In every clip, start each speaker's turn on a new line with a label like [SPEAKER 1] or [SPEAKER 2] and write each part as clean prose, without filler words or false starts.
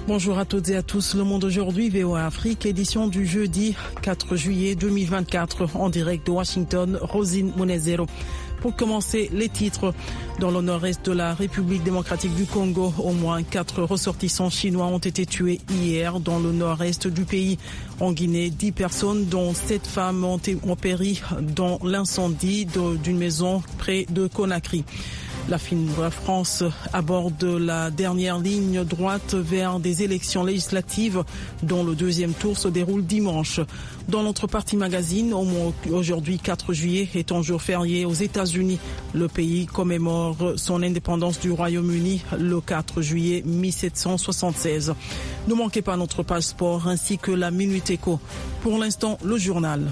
[SPEAKER 1] Bonjour à toutes et à tous. Le Monde aujourd'hui, VOA Afrique, édition du jeudi 4 juillet 2024, en direct de Washington, Rosine Monezero. Pour commencer, les titres. Dans le nord-est de la République démocratique du Congo, au moins 4 ressortissants chinois ont été tués hier dans le nord-est du pays. En Guinée, 10 personnes, dont 7 femmes, ont péri dans l'incendie d'une maison près de Conakry. La France aborde la dernière ligne droite vers des élections législatives dont le deuxième tour se déroule dimanche. Dans notre partie magazine, aujourd'hui 4 juillet est un jour férié aux États-Unis. Le pays commémore son indépendance du Royaume-Uni le 4 juillet 1776. Ne manquez pas notre page sport ainsi que la Minute Éco. Pour l'instant, le journal.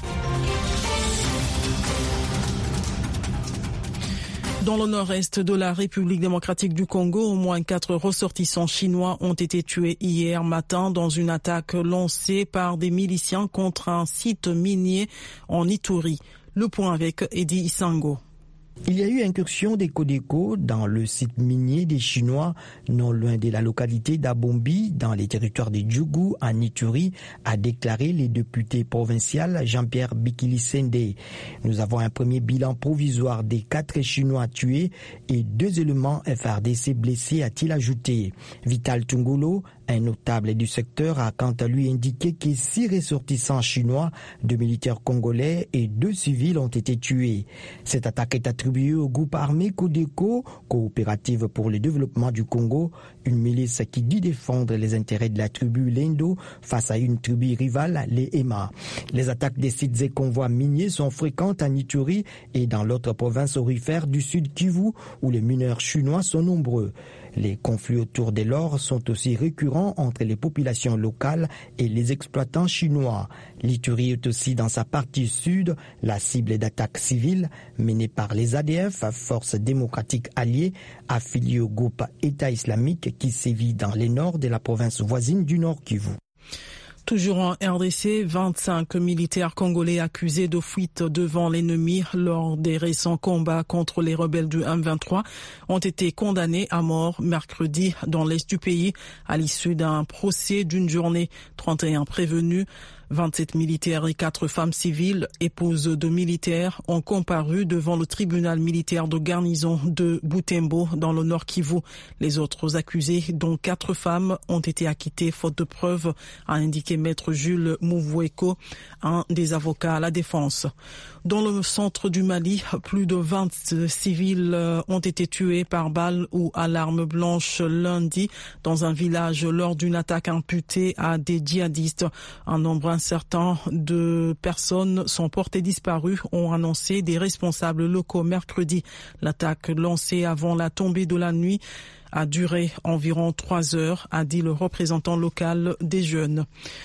[SPEAKER 1] Dans le nord-est de la République démocratique du Congo, au moins 4 ressortissants chinois ont été tués hier matin dans une attaque lancée par des miliciens contre un site minier en Ituri. Le point avec Eddie Isango.
[SPEAKER 2] Il y a eu incursion des Codeco dans le site minier des Chinois, non loin de la localité d'Abombi, dans les territoires de Djougou, en Ituri, a déclaré le député provincial Jean-Pierre Bikili-Sendé. Nous avons un premier bilan provisoire des 4 Chinois tués et 2 éléments FARDC blessés, a-t-il ajouté. Vital Tungolo, un notable du secteur, a quant à lui indiqué que 6 ressortissants chinois, 2 militaires congolais et 2 civils ont été tués. Cette attaque est attribuée au groupe armé Codeco, Coopérative pour le développement du Congo, une milice qui dit défendre les intérêts de la tribu Lendo face à une tribu rivale, les Ema. Les attaques des sites et convois miniers sont fréquentes en Ituri et dans l'autre province aurifère du sud Kivu où les mineurs chinois sont nombreux. Les conflits autour de l'or sont aussi récurrents entre les populations locales et les exploitants chinois. L'Ituri est aussi dans sa partie sud la cible d'attaques civiles menées par les ADF, forces démocratiques alliées, affiliées au groupe État islamique qui sévit dans les nord de la province voisine du Nord Kivu.
[SPEAKER 1] Toujours en RDC, 25 militaires congolais accusés de fuite devant l'ennemi lors des récents combats contre les rebelles du M23 ont été condamnés à mort mercredi dans l'est du pays à l'issue d'un procès d'une journée. 31 prévenus, 27 militaires et 4 femmes civiles, épouses de militaires, ont comparu devant le tribunal militaire de garnison de Butembo dans le Nord Kivu. Les autres accusés, dont 4 femmes, ont été acquittés faute de preuves, a indiqué maître Jules Mouvoueko, un des avocats à la défense. Dans le centre du Mali, plus de 20 civils ont été tués par balle ou à l'arme blanche lundi dans un village lors d'une attaque imputée à des djihadistes. Un nombre incertain de personnes sont portées disparues, ont annoncé des responsables locaux mercredi. L'attaque lancée avant la tombée de la nuit a duré environ 3 heures, a dit le représentant local des jeunes.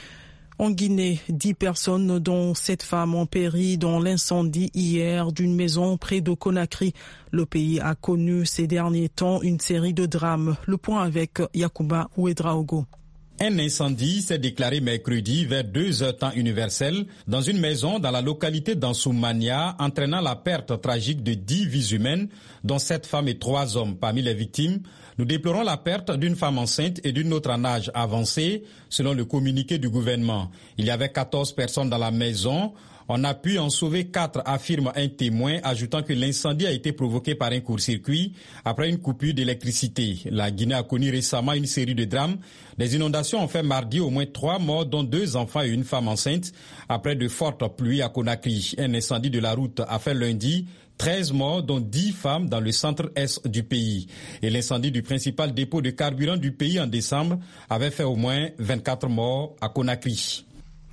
[SPEAKER 1] En Guinée, 10 personnes, dont 7 femmes, ont péri dans l'incendie hier d'une maison près de Conakry. Le pays a connu ces derniers temps une série de drames. Le point avec Yacouba Ouedraogo.
[SPEAKER 3] Un incendie s'est déclaré mercredi vers 2h temps universel dans une maison dans la localité d'Ansoumania, entraînant la perte tragique de 10 vies humaines, dont 7 femmes et 3 hommes. Parmi les victimes, nous déplorons la perte d'une femme enceinte et d'une autre en âge avancé, selon le communiqué du gouvernement. Il y avait 14 personnes dans la maison. On a pu en sauver 4, affirme un témoin, ajoutant que l'incendie a été provoqué par un court-circuit après une coupure d'électricité. La Guinée a connu récemment une série de drames. Des inondations ont fait mardi au moins 3 morts, dont 2 enfants et une femme enceinte, après de fortes pluies à Conakry. Un incendie de la route a fait lundi 13 morts, dont 10 femmes dans le centre-est du pays. Et l'incendie du principal dépôt de carburant du pays en décembre avait fait au moins 24 morts à Conakry.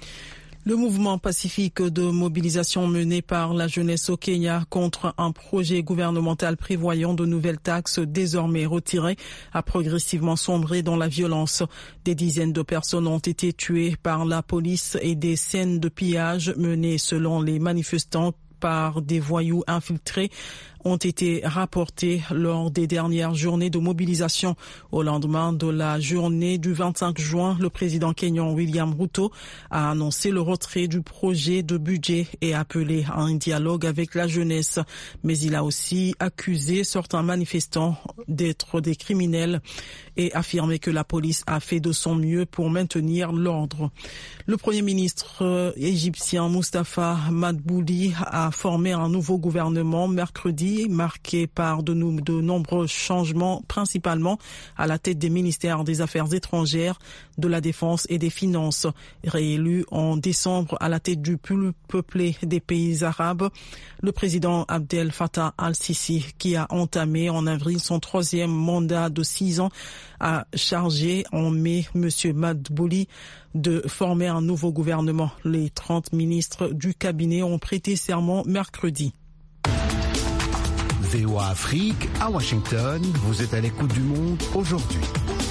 [SPEAKER 1] Le mouvement pacifique de mobilisation mené par la jeunesse au Kenya contre un projet gouvernemental prévoyant de nouvelles taxes désormais retirées a progressivement sombré dans la violence. Des dizaines de personnes ont été tuées par la police et des scènes de pillage menées selon les manifestants par des voyous infiltrés ont été rapportés lors des dernières journées de mobilisation. Au lendemain de la journée du 25 juin, le président kényan William Ruto a annoncé le retrait du projet de budget et appelé à un dialogue avec la jeunesse. Mais il a aussi accusé certains manifestants d'être des criminels et affirmé que la police a fait de son mieux pour maintenir l'ordre. Le premier ministre égyptien Mustafa Madbouli a formé un nouveau gouvernement mercredi, marqué par de nombreux changements, principalement à la tête des ministères des Affaires étrangères, de la Défense et des Finances. Réélu en décembre à la tête du plus peuplé des pays arabes, le président Abdel Fattah al-Sisi, qui a entamé en avril son 3e mandat de 6 ans, a chargé en mai M. Madbouli de former un nouveau gouvernement. Les 30 ministres du cabinet ont prêté serment mercredi.
[SPEAKER 4] VOA Afrique, à Washington, vous êtes à l'écoute du monde aujourd'hui.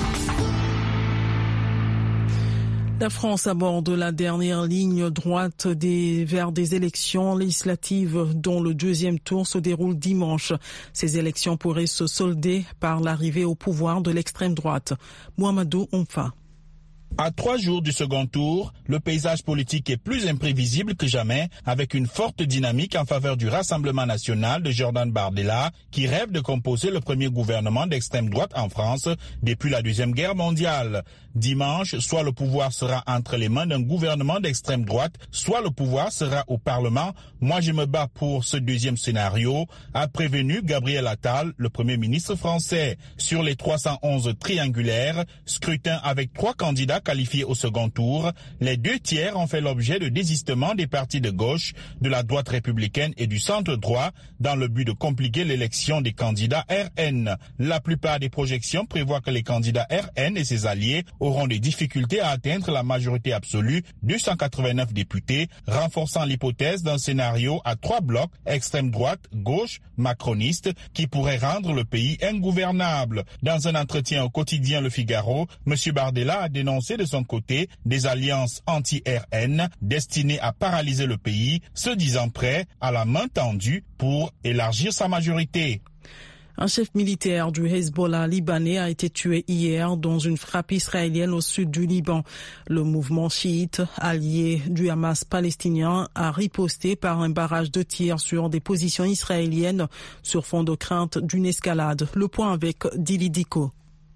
[SPEAKER 1] La France aborde la dernière ligne droite vers des élections législatives dont le deuxième tour se déroule dimanche. Ces élections pourraient se solder par l'arrivée au pouvoir de l'extrême droite. Mohamedou Omfa.
[SPEAKER 5] À 3 jours du second tour, le paysage politique est plus imprévisible que jamais, avec une forte dynamique en faveur du Rassemblement national de Jordan Bardella, qui rêve de composer le premier gouvernement d'extrême droite en France depuis la Deuxième Guerre mondiale. Dimanche, soit le pouvoir sera entre les mains d'un gouvernement d'extrême droite, soit le pouvoir sera au Parlement. Moi, je me bats pour ce deuxième scénario, a prévenu Gabriel Attal, le Premier ministre français. Sur les 311 triangulaires, scrutin avec 3 candidats qualifiés au second tour, les 2 tiers ont fait l'objet de désistement des partis de gauche, de la droite républicaine et du centre-droit dans le but de compliquer l'élection des candidats RN. La plupart des projections prévoient que les candidats RN et ses alliés auront des difficultés à atteindre la majorité absolue, 289 députés, renforçant l'hypothèse d'un scénario à 3 blocs, extrême droite, gauche, macroniste, qui pourrait rendre le pays ingouvernable. Dans un entretien au quotidien Le Figaro, M. Bardella a dénoncé de son côté des alliances anti-RN destinées à paralyser le pays, se disant prêt à la main tendue pour élargir sa majorité.
[SPEAKER 1] Un chef militaire du Hezbollah libanais a été tué hier dans une frappe israélienne au sud du Liban. Le mouvement chiite, allié du Hamas palestinien, a riposté par un barrage de tirs sur des positions israéliennes sur fond de crainte d'une escalade. Le point avec Dili Diko.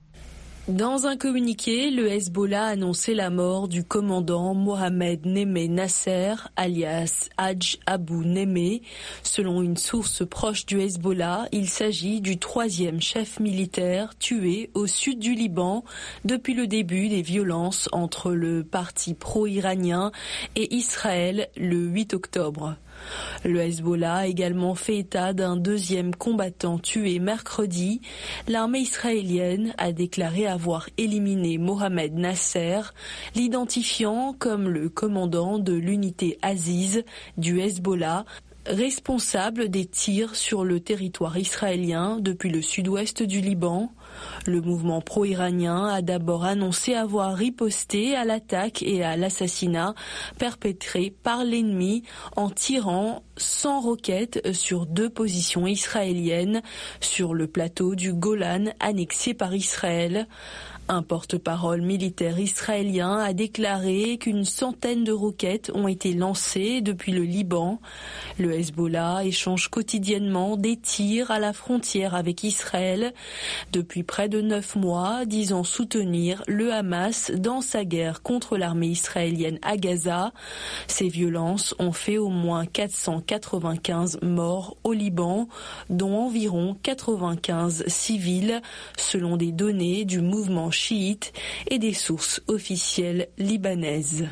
[SPEAKER 6] Dans un communiqué, le Hezbollah a annoncé la mort du commandant Mohamed Némé Nasser, alias Hadj Abou Némé. Selon une source proche du Hezbollah, il s'agit du 3e chef militaire tué au sud du Liban depuis le début des violences entre le parti pro-iranien et Israël le 8 octobre. Le Hezbollah a également fait état d'un 2e combattant tué mercredi. L'armée israélienne a déclaré avoir éliminé Mohamed Nasser, l'identifiant comme le commandant de l'unité Aziz du Hezbollah, responsable des tirs sur le territoire israélien depuis le sud-ouest du Liban. Le mouvement pro-iranien a d'abord annoncé avoir riposté à l'attaque et à l'assassinat perpétrés par l'ennemi en tirant 100 roquettes sur 2 positions israéliennes sur le plateau du Golan annexé par Israël. Un porte-parole militaire israélien a déclaré qu'une centaine de roquettes ont été lancées depuis le Liban. Le Hezbollah échange quotidiennement des tirs à la frontière avec Israël depuis près de 9 mois, disant soutenir le Hamas dans sa guerre contre l'armée israélienne à Gaza. Ces violences ont fait au moins 495 morts au Liban, dont environ 95 civils, selon des données du mouvement chiite et des sources officielles libanaises.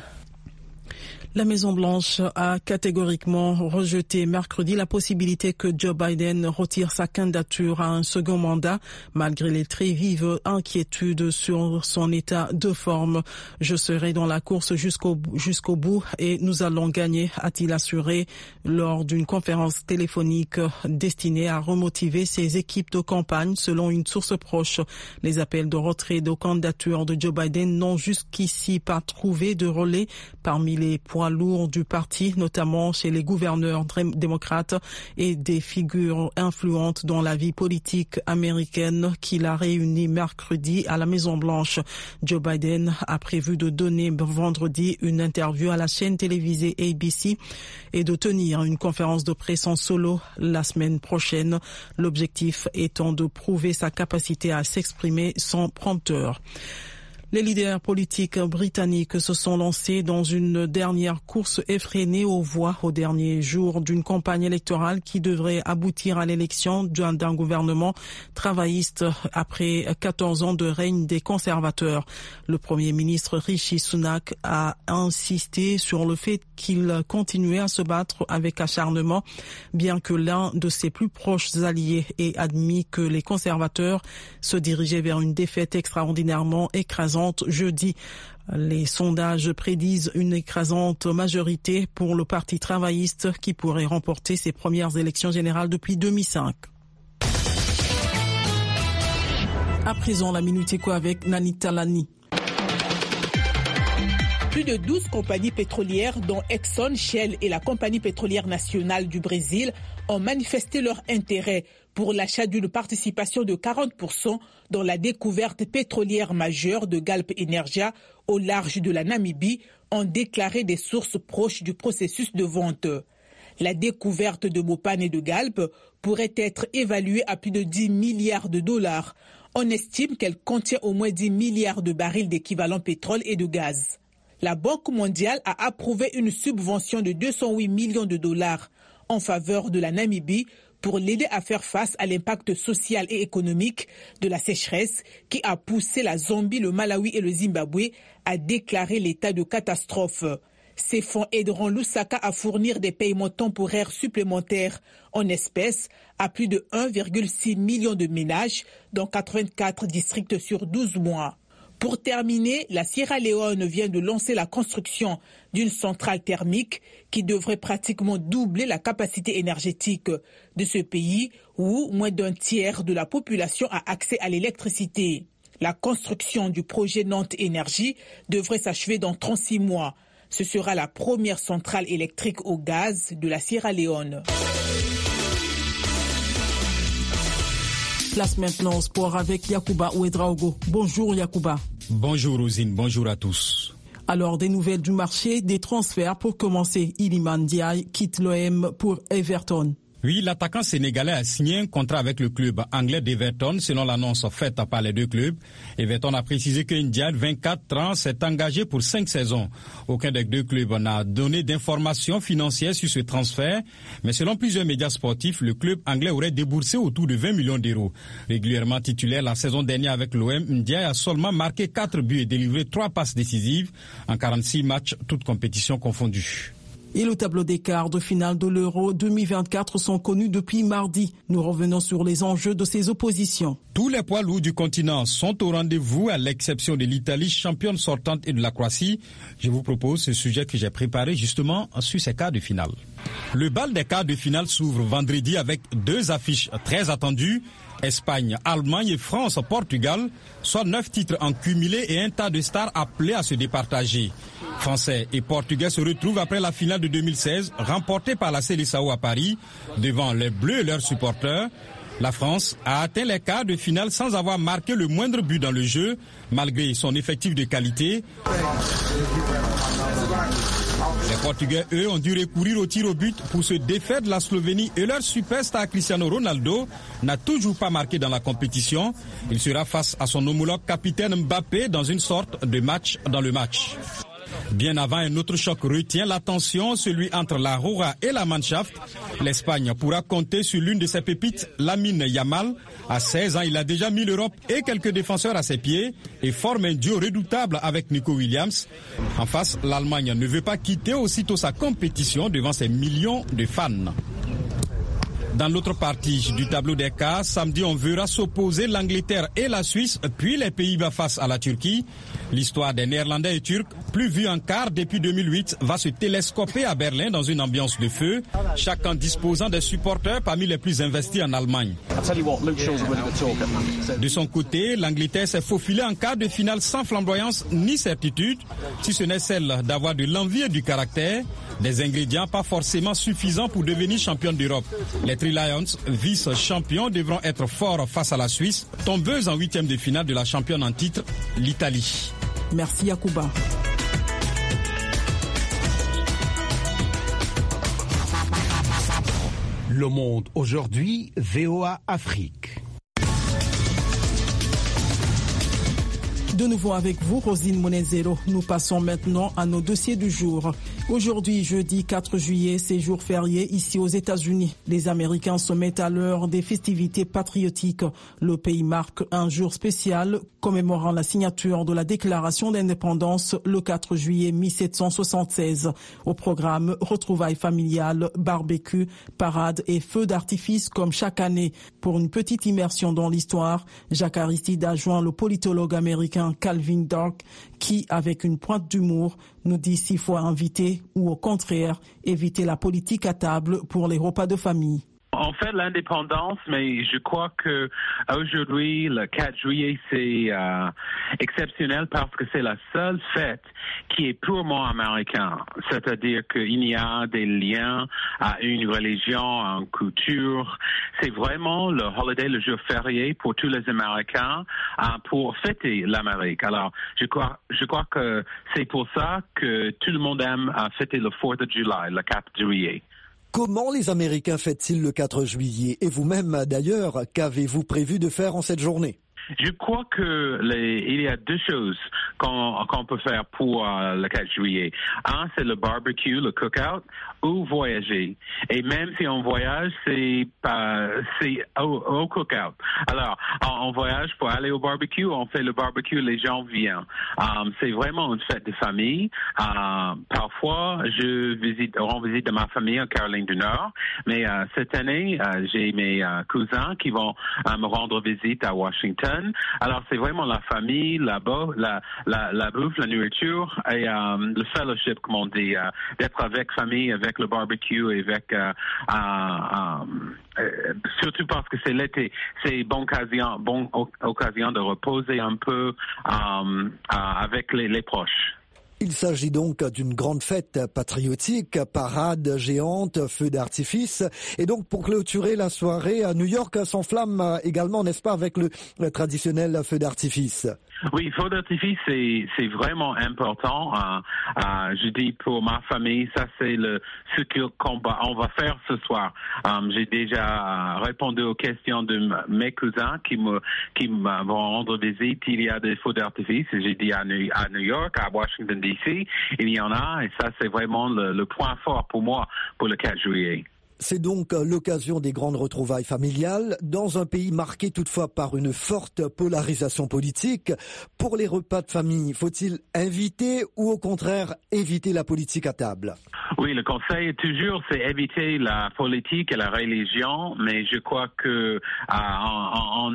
[SPEAKER 1] La Maison-Blanche a catégoriquement rejeté mercredi la possibilité que Joe Biden retire sa candidature à un second mandat, malgré les très vives inquiétudes sur son état de forme. Je serai dans la course jusqu'au bout et nous allons gagner, a-t-il assuré lors d'une conférence téléphonique destinée à remotiver ses équipes de campagne, selon une source proche. Les appels de retrait de candidature de Joe Biden n'ont jusqu'ici pas trouvé de relais parmi les points poids lourd du parti, notamment chez les gouverneurs démocrates et des figures influentes dans la vie politique américaine qu'il a réuni mercredi à la Maison-Blanche. Joe Biden a prévu de donner vendredi une interview à la chaîne télévisée ABC et de tenir une conférence de presse en solo la semaine prochaine. L'objectif étant de prouver sa capacité à s'exprimer sans prompteur. Les leaders politiques britanniques se sont lancés dans une dernière course effrénée aux voix au dernier jour d'une campagne électorale qui devrait aboutir à l'élection d'un gouvernement travailliste après 14 ans de règne des conservateurs. Le Premier ministre Rishi Sunak a insisté sur le fait qu'il continuait à se battre avec acharnement, bien que l'un de ses plus proches alliés ait admis que les conservateurs se dirigeaient vers une défaite extraordinairement écrasante jeudi. Les sondages prédisent une écrasante majorité pour le Parti travailliste qui pourrait remporter ses premières élections générales depuis 2005. À présent, la Minute Éco avec Nanita Lani.
[SPEAKER 7] Plus de 12 compagnies pétrolières, dont Exxon, Shell et la Compagnie pétrolière nationale du Brésil, ont manifesté leur intérêt pour l'achat d'une participation de 40% dans la découverte pétrolière majeure de Galp Energia au large de la Namibie, ont déclaré des sources proches du processus de vente. La découverte de Mopane et de Galp pourrait être évaluée à plus de 10 milliards de dollars. On estime qu'elle contient au moins 10 milliards de barils d'équivalent pétrole et de gaz. La Banque mondiale a approuvé une subvention de 208 millions de dollars en faveur de la Namibie pour l'aider à faire face à l'impact social et économique de la sécheresse qui a poussé la Zambie, le Malawi et le Zimbabwe à déclarer l'état de catastrophe. Ces fonds aideront Lusaka à fournir des paiements temporaires supplémentaires en espèces à plus de 1,6 million de ménages dans 84 districts sur 12 mois. Pour terminer, la Sierra Leone vient de lancer la construction d'une centrale thermique qui devrait pratiquement doubler la capacité énergétique de ce pays où moins d'un tiers de la population a accès à l'électricité. La construction du projet Nantes Énergie devrait s'achever dans 36 mois. Ce sera la première centrale électrique au gaz de la Sierra Leone.
[SPEAKER 1] Place maintenant au sport avec Yacouba Ouedraogo. Bonjour Yacouba.
[SPEAKER 3] Bonjour Rosine, bonjour à tous.
[SPEAKER 1] Alors, des nouvelles du marché, des transferts pour commencer. Iliman Ndiaye quitte l'OM pour Everton.
[SPEAKER 3] Oui, l'attaquant sénégalais a signé un contrat avec le club anglais d'Everton, selon l'annonce faite par les deux clubs. Everton a précisé que Ndiaye, 24 ans, s'est engagé pour 5 saisons. Aucun des deux clubs n'a donné d'informations financières sur ce transfert, mais selon plusieurs médias sportifs, le club anglais aurait déboursé autour de 20 millions d'euros. Régulièrement titulaire la saison dernière avec l'OM, Ndiaye a seulement marqué 4 buts et délivré 3 passes décisives en 46 matchs, toutes compétitions confondues.
[SPEAKER 1] Et le tableau des quarts de finale de l'Euro 2024 sont connus depuis mardi. Nous revenons sur les enjeux de ces oppositions.
[SPEAKER 3] Tous les poids lourds du continent sont au rendez-vous, à l'exception de l'Italie, championne sortante, et de la Croatie. Je vous propose ce sujet que j'ai préparé justement sur ces quarts de finale. Le bal des quarts de finale s'ouvre vendredi avec 2 affiches très attendues. Espagne, Allemagne et France, Portugal, soit 9 titres en cumulé et un tas de stars appelés à se départager. Français et Portugais se retrouvent après la finale de 2016, remportée par la Seleção à Paris, devant les Bleus et leurs supporters. La France a atteint les quarts de finale sans avoir marqué le moindre but dans le jeu, malgré son effectif de qualité. Les Portugais, eux, ont dû recourir au tir au but pour se défaire de la Slovénie et leur superstar Cristiano Ronaldo n'a toujours pas marqué dans la compétition. Il sera face à son homologue capitaine Mbappé dans une sorte de match dans le match. Bien avant, un autre choc retient l'attention, celui entre la Roja et la Mannschaft. L'Espagne pourra compter sur l'une de ses pépites, Lamine Yamal. À 16 ans, il a déjà mis l'Europe et quelques défenseurs à ses pieds et forme un duo redoutable avec Nico Williams. En face, l'Allemagne ne veut pas quitter aussitôt sa compétition devant ses millions de fans. Dans l'autre partie du tableau des cas, samedi, on verra s'opposer l'Angleterre et la Suisse, puis les Pays-Bas face à la Turquie. L'histoire des Néerlandais et Turcs, plus vue en quart depuis 2008, va se télescoper à Berlin dans une ambiance de feu, chacun disposant des supporters parmi les plus investis en Allemagne. De son côté, l'Angleterre s'est faufilée en quart de finale sans flamboyance ni certitude, si ce n'est celle d'avoir de l'envie et du caractère, des ingrédients pas forcément suffisants pour devenir championne d'Europe. Les Three Lions, vice-champions, devront être forts face à la Suisse, tombeuse en huitième de finale de la championne en titre, l'Italie.
[SPEAKER 1] Merci Yacouba.
[SPEAKER 4] Le Monde aujourd'hui, VOA Afrique.
[SPEAKER 1] De nouveau avec vous, Rosine Monezero. Nous passons maintenant à nos dossiers du jour. Aujourd'hui, jeudi 4 juillet, c'est jour férié ici aux États-Unis. Les Américains se mettent à l'heure des festivités patriotiques. Le pays marque un jour spécial commémorant la signature de la déclaration d'indépendance le 4 juillet 1776. Au programme, retrouvailles familiales, barbecue, parades et feux d'artifice comme chaque année. Pour une petite immersion dans l'histoire, Jacques Aristide a joint le politologue américain Calvin Dark qui, avec une pointe d'humour, nous dit s'il faut inviter ou au contraire éviter la politique à table pour les repas de famille.
[SPEAKER 8] On fait l'indépendance, mais je crois que aujourd'hui, le 4 juillet, c'est exceptionnel parce que c'est la seule fête qui est purement américaine. C'est-à-dire qu'il y a des liens à une religion, à une culture. C'est vraiment le holiday, le jour férié pour tous les Américains pour fêter l'Amérique. Alors, je crois que c'est pour ça que tout le monde aime fêter le 4th of July, le 4 juillet.
[SPEAKER 9] Comment les Américains fêtent-ils le 4 juillet? Et vous-même, d'ailleurs, qu'avez-vous prévu de faire en cette journée?
[SPEAKER 8] Je crois que il y a deux choses qu'on peut faire pour le 4 juillet. Un, c'est le barbecue, le cookout, ou voyager. Et même si on voyage, c'est au cookout. Alors, on voyage pour aller au barbecue, on fait le barbecue, les gens viennent. C'est vraiment une fête de famille. Parfois, rends visite de ma famille en Caroline du Nord. Mais cette année, j'ai mes cousins qui vont me rendre visite à Washington. Alors, c'est vraiment la famille, la bouffe, la nourriture et le fellowship, comme on dit, d'être avec famille, avec le barbecue et avec surtout parce que c'est l'été, c'est une bonne occasion de reposer un peu avec les proches.
[SPEAKER 9] Il s'agit donc d'une grande fête patriotique, parade géante, feux d'artifice. Et donc, pour clôturer la soirée, New York s'enflamme également, n'est-ce pas, avec le traditionnel feu d'artifice?
[SPEAKER 8] Oui, feu d'artifice, c'est vraiment important. Je dis pour ma famille, ça c'est ce qu'on va faire ce soir. J'ai déjà répondu aux questions de mes cousins qui vont rendre visite. Il y a des feux d'artifice. J'ai dit à New York, à Washington DC, il y en a, et ça c'est vraiment le point fort pour moi pour le 4 juillet.
[SPEAKER 9] C'est donc l'occasion des grandes retrouvailles familiales dans un pays marqué toutefois par une forte polarisation politique. Pour les repas de famille, faut-il inviter ou au contraire éviter la politique à table?
[SPEAKER 8] Oui, le conseil toujours c'est éviter la politique et la religion, mais je crois que en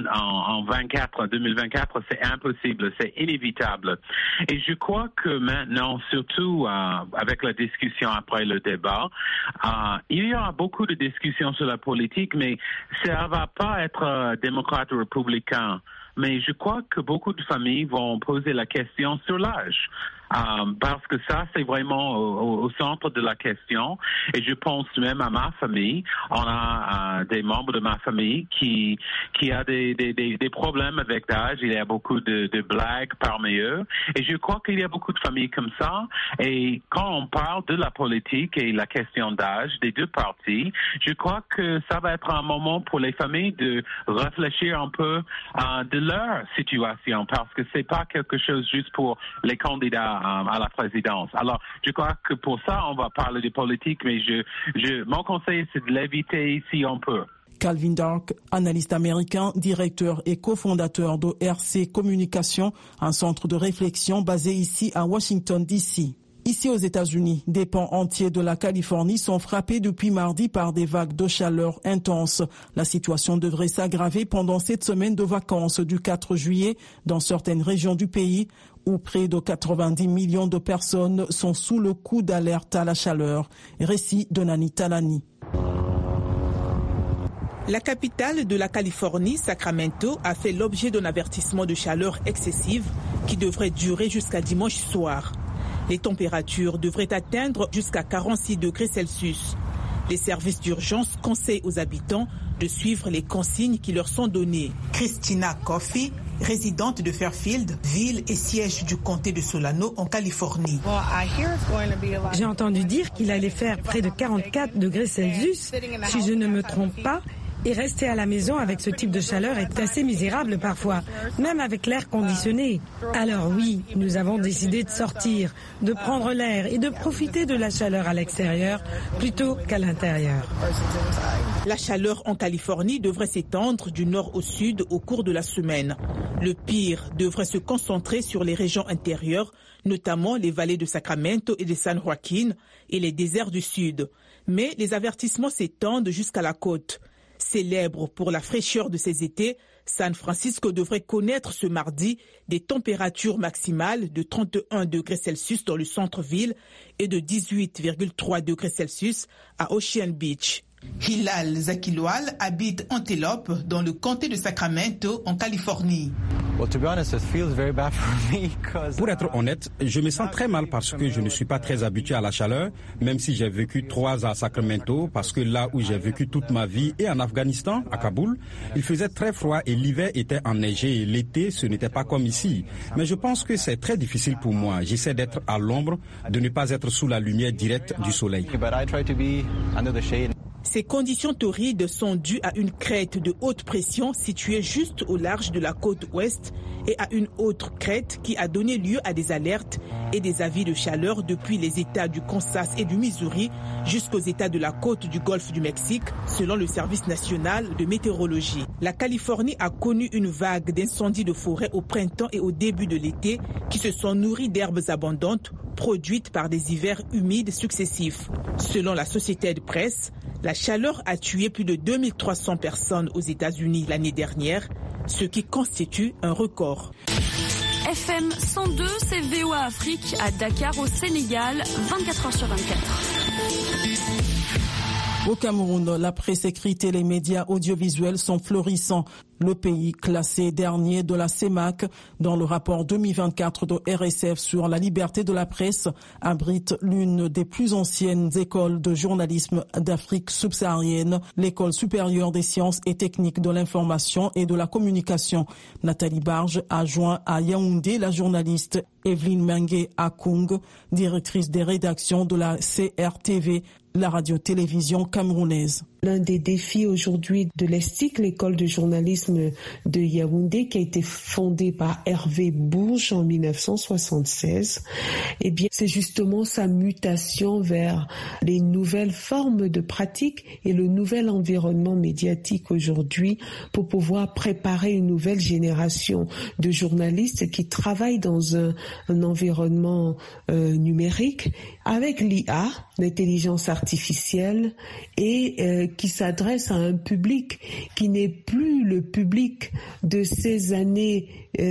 [SPEAKER 8] 2024 c'est impossible, c'est inévitable. Et je crois que maintenant, surtout avec la discussion après le débat, il y aura beaucoup de discussions sur la politique, mais ça va pas être démocrate ou républicain. Mais je crois que beaucoup de familles vont poser la question sur l'âge. Parce que ça, c'est vraiment au centre de la question. Et je pense même à ma famille. On a des membres de ma famille qui a des problèmes avec l'âge. Il y a beaucoup de blagues parmi eux. Et je crois qu'il y a beaucoup de familles comme ça. Et quand on parle de la politique et la question d'âge des deux parties, je crois que ça va être un moment pour les familles de réfléchir un peu de leur situation. Parce que c'est pas quelque chose juste pour les candidats à la présidence. Alors, je crois que pour ça, on va parler de politique, mais mon conseil, c'est de l'éviter si on peut.
[SPEAKER 1] Calvin Dark, analyste américain, directeur et cofondateur de RC Communication, un centre de réflexion basé ici à Washington, D.C. Ici aux États-Unis, des pans entiers de la Californie sont frappés depuis mardi par des vagues de chaleur intenses. La situation devrait s'aggraver pendant cette semaine de vacances du 4 juillet dans certaines régions du pays où près de 90 millions de personnes sont sous le coup d'alerte à la chaleur. Récit de Nani Talani.
[SPEAKER 7] La capitale de la Californie, Sacramento, a fait l'objet d'un avertissement de chaleur excessive qui devrait durer jusqu'à dimanche soir. Les températures devraient atteindre jusqu'à 46 degrés Celsius. Les services d'urgence conseillent aux habitants de suivre les consignes qui leur sont données. Christina Coffey, résidente de Fairfield, ville et siège du comté de Solano en Californie.
[SPEAKER 10] J'ai entendu dire qu'il allait faire près de 44 degrés Celsius, si je ne me trompe pas. Et rester à la maison avec ce type de chaleur est assez misérable parfois, même avec l'air conditionné. Alors oui, nous avons décidé de sortir, de prendre l'air et de profiter de la chaleur à l'extérieur plutôt qu'à l'intérieur.
[SPEAKER 7] La chaleur en Californie devrait s'étendre du nord au sud au cours de la semaine. Le pire devrait se concentrer sur les régions intérieures, notamment les vallées de Sacramento et de San Joaquin et les déserts du sud. Mais les avertissements s'étendent jusqu'à la côte. Célèbre pour la fraîcheur de ces étés, San Francisco devrait connaître ce mardi des températures maximales de 31 degrés Celsius dans le centre-ville et de 18,3 degrés Celsius à Ocean Beach. Hilal Zakilwal habite Antelope dans le comté de Sacramento en Californie.
[SPEAKER 11] Pour être honnête, je me sens très mal parce que je ne suis pas très habitué à la chaleur, même si j'ai vécu 3 ans à Sacramento, parce que là où j'ai vécu toute ma vie et en Afghanistan, à Kaboul, il faisait très froid et l'hiver était enneigé et l'été, ce n'était pas comme ici. Mais je pense que c'est très difficile pour moi. J'essaie d'être à l'ombre, de ne pas être sous la lumière directe du soleil.
[SPEAKER 7] Ces conditions torrides sont dues à une crête de haute pression située juste au large de la côte ouest et à une autre crête qui a donné lieu à des alertes et des avis de chaleur depuis les États du Kansas et du Missouri jusqu'aux États de la côte du Golfe du Mexique, selon le Service national de météorologie. La Californie a connu une vague d'incendies de forêt au printemps et au début de l'été qui se sont nourris d'herbes abondantes produites par des hivers humides successifs. Selon la Associated Press, la chaleur a tué plus de 2300 personnes aux États-Unis l'année dernière, ce qui constitue un record.
[SPEAKER 12] FM 102, c'est VOA Afrique à Dakar au Sénégal, 24h sur 24.
[SPEAKER 1] Au Cameroun, la presse écrite et les médias audiovisuels sont florissants. Le pays, classé dernier de la CEMAC dans le rapport 2024 de RSF sur la liberté de la presse, abrite l'une des plus anciennes écoles de journalisme d'Afrique subsaharienne, l'école supérieure des sciences et techniques de l'information et de la communication. Nathalie Barge a joint à Yaoundé la journaliste Evelyne Mengue Akung, directrice des rédactions de la CRTV, la radio-télévision camerounaise.
[SPEAKER 13] L'un des défis aujourd'hui de l'ESTIC, l'école de journalisme de Yaoundé, qui a été fondée par Hervé Bourges en 1976, eh bien, c'est justement sa mutation vers les nouvelles formes de pratique et le nouvel environnement médiatique aujourd'hui pour pouvoir préparer une nouvelle génération de journalistes qui travaillent dans un environnement numérique avec l'IA, l'intelligence artificielle, et qui s'adresse à un public qui n'est plus le public de ces années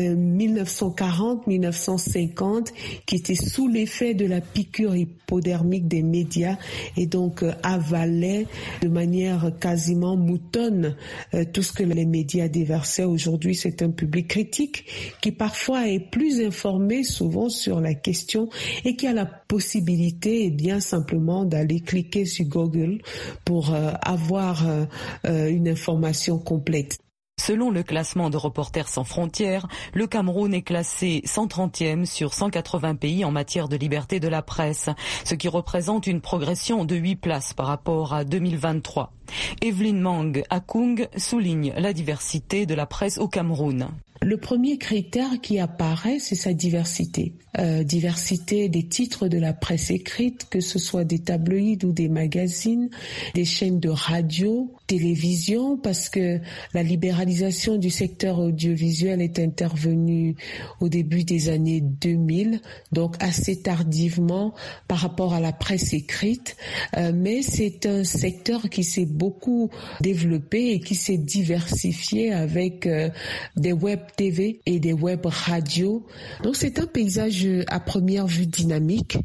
[SPEAKER 13] 1940-1950, qui était sous l'effet de la piqûre hypodermique des médias et donc avalait de manière quasiment moutonne tout ce que les médias déversaient. Aujourd'hui, c'est un public critique qui parfois est plus informé souvent sur la question et qui a la possibilité bien simplement d'aller cliquer sur Google pour avoir une information complète.
[SPEAKER 14] Selon le classement de Reporters sans frontières, le Cameroun est classé 130e sur 180 pays en matière de liberté de la presse, ce qui représente une progression de 8 places par rapport à 2023. Evelyne Mengue Akung souligne la diversité de la presse au Cameroun.
[SPEAKER 13] Le premier critère qui apparaît, c'est sa diversité. Diversité des titres de la presse écrite, que ce soit des tabloïds ou des magazines, des chaînes de radio, télévision parce que la libéralisation du secteur audiovisuel est intervenue au début des années 2000, donc assez tardivement par rapport à la presse écrite, mais c'est un secteur qui s'est beaucoup développé et qui s'est diversifié avec des web TV et des web radios. Donc c'est un paysage à première vue dynamique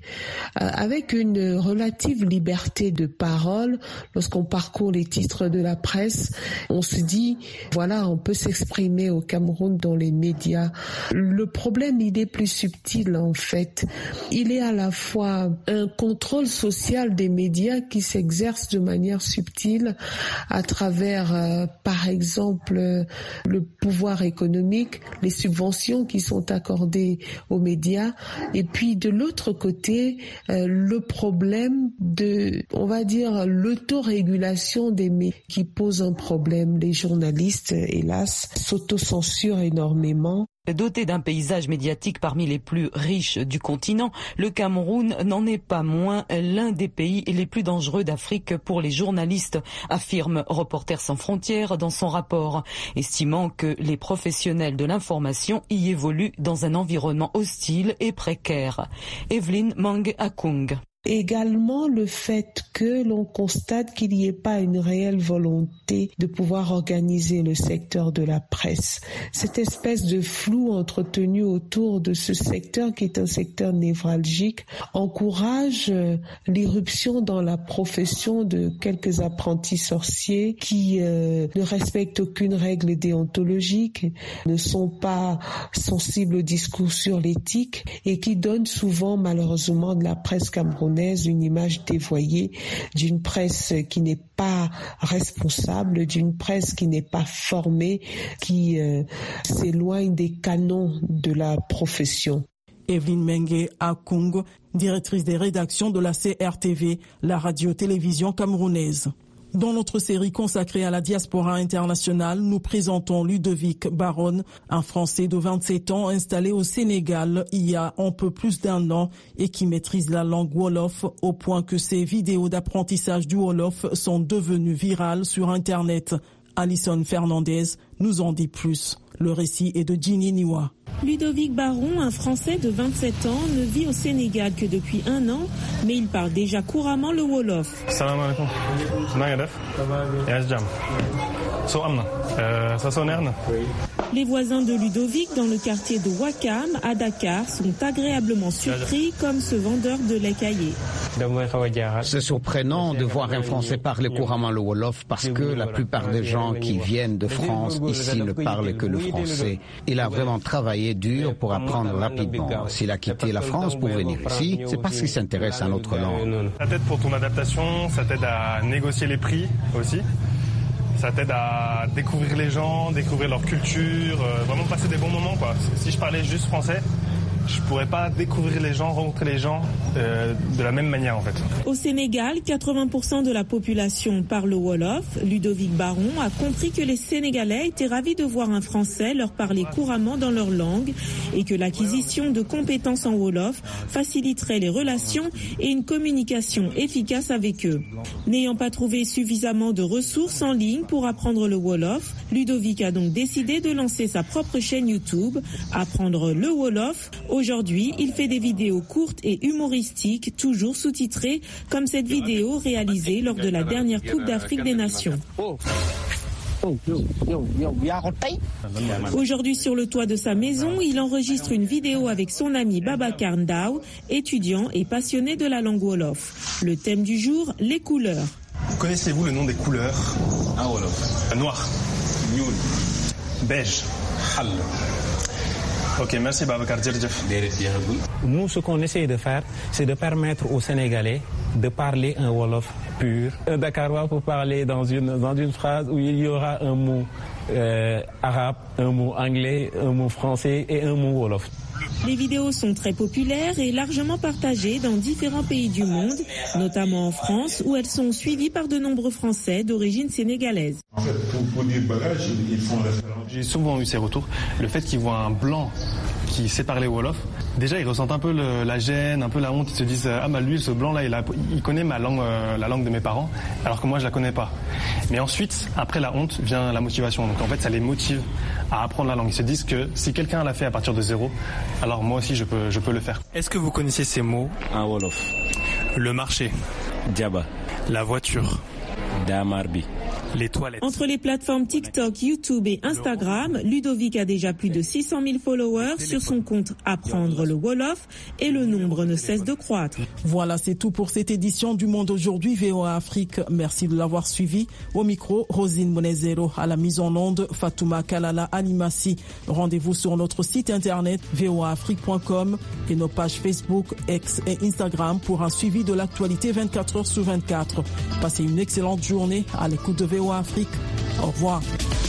[SPEAKER 13] avec une relative liberté de parole. Lorsqu'on parcourt les titres de la presse, on se dit, voilà, on peut s'exprimer au Cameroun dans les médias. Le problème, il est plus subtil en fait. Il est à la fois un contrôle social des médias qui s'exerce de manière subtile à travers, par exemple, le pouvoir économique, les subventions qui sont accordées aux médias, et puis de l'autre côté, le problème de, on va dire, l'autorégulation des médias qui pose un problème. Les journalistes, hélas, s'autocensurent énormément.
[SPEAKER 14] Doté d'un paysage médiatique parmi les plus riches du continent, le Cameroun n'en est pas moins l'un des pays les plus dangereux d'Afrique pour les journalistes, affirme Reporters sans frontières dans son rapport, estimant que les professionnels de l'information y évoluent dans un environnement hostile et précaire. Evelyne Mang-Akung.
[SPEAKER 13] Également le fait que l'on constate qu'il n'y ait pas une réelle volonté de pouvoir organiser le secteur de la presse. Cette espèce de flou entretenu autour de ce secteur qui est un secteur névralgique encourage l'irruption dans la profession de quelques apprentis sorciers qui ne respectent aucune règle déontologique, ne sont pas sensibles au discours sur l'éthique et qui donnent souvent malheureusement de la presse camerounaise une image dévoyée d'une presse qui n'est pas responsable, d'une presse qui n'est pas formée, qui s'éloigne des canons de la profession.
[SPEAKER 1] Evelyne Mengue-Akung, directrice des rédactions de la CRTV, la radio-télévision camerounaise. Dans notre série consacrée à la diaspora internationale, nous présentons Ludovic Baron, un Français de 27 ans installé au Sénégal il y a un peu plus d'un an et qui maîtrise la langue Wolof au point que ses vidéos d'apprentissage du Wolof sont devenues virales sur Internet. Alison Fernandez nous en dit plus. Le récit est de Ginny Niwa.
[SPEAKER 15] Ludovic Baron, un Français de 27 ans, ne vit au Sénégal que depuis un an, mais il parle déjà couramment le Wolof.
[SPEAKER 16] Salam alaikum.
[SPEAKER 15] Les voisins de Ludovic dans le quartier de Wakam, à Dakar, sont agréablement surpris comme ce vendeur de lait caillé.
[SPEAKER 17] C'est surprenant de voir un Français parler couramment le Wolof parce que la plupart des gens qui viennent de France ici ne parlent que le français. Il a vraiment travaillé dur pour apprendre rapidement. S'il a quitté la France pour venir ici, c'est parce qu'il s'intéresse à notre langue.
[SPEAKER 16] Ça t'aide pour ton adaptation, ça t'aide à négocier les prix aussi. Ça t'aide à découvrir les gens, découvrir leur culture, vraiment passer des bons moments, quoi. Si je parlais juste français, je pourrais pas découvrir les gens, rencontrer les gens de la même manière en fait.
[SPEAKER 15] Au Sénégal, 80% de la population parle Wolof. Ludovic Baron a compris que les Sénégalais étaient ravis de voir un Français leur parler couramment dans leur langue et que l'acquisition de compétences en Wolof faciliterait les relations et une communication efficace avec eux. N'ayant pas trouvé suffisamment de ressources en ligne pour apprendre le Wolof, Ludovic a donc décidé de lancer sa propre chaîne YouTube, Apprendre le Wolof. Aujourd'hui, il fait des vidéos courtes et humoristiques, toujours sous-titrées, comme cette vidéo réalisée lors de la dernière Coupe d'Afrique des Nations. Aujourd'hui, sur le toit de sa maison, il enregistre une vidéo avec son ami Babacar Ndao, étudiant et passionné de la langue Wolof. Le thème du jour, les couleurs.
[SPEAKER 16] Connaissez-vous le nom des couleurs en Wolof? Noir, beige, hal. Ok, merci Babacar.
[SPEAKER 18] Nous, ce qu'on essaie de faire, c'est de permettre aux Sénégalais de parler un Wolof pur. Un Dakarois peut parler dans une phrase où il y aura un mot arabe, un mot anglais, un mot français et un mot Wolof.
[SPEAKER 15] Les vidéos sont très populaires et largement partagées dans différents pays du monde, notamment en France, où elles sont suivies par de nombreux Français d'origine sénégalaise.
[SPEAKER 19] pour dire bagage, ils font référence.
[SPEAKER 16] J'ai souvent eu ces retours. Le fait qu'ils voient un blanc qui sait parler wolof, déjà ils ressentent un peu la gêne, un peu la honte. Ils se disent ah bah lui ce blanc là il connaît ma langue, la langue de mes parents, alors que moi je la connais pas. Mais ensuite après la honte vient la motivation. Donc en fait ça les motive à apprendre la langue. Ils se disent que si quelqu'un l'a fait à partir de zéro, alors moi aussi je peux le faire.
[SPEAKER 20] Est-ce que vous connaissez ces mots
[SPEAKER 21] en wolof?
[SPEAKER 20] Le marché,
[SPEAKER 21] Djaba.
[SPEAKER 20] La voiture,
[SPEAKER 21] Damarbi.
[SPEAKER 20] Les toilettes.
[SPEAKER 15] Entre les plateformes TikTok, YouTube et Instagram, Ludovic a déjà plus de 600 000 followers sur son compte Apprendre le Wolof et le nombre ne cesse de croître.
[SPEAKER 1] Voilà, c'est tout pour cette édition du Monde aujourd'hui VOA Afrique. Merci de l'avoir suivi. Au micro, Rosine Monezero. À la mise en onde, Fatouma Kalala Animassi. Rendez-vous sur notre site internet voaafrique.com et nos pages Facebook, X et Instagram pour un suivi de l'actualité 24 heures sur 24. Passez une excellente journée à l'écoute de VOA Afrique. Au revoir.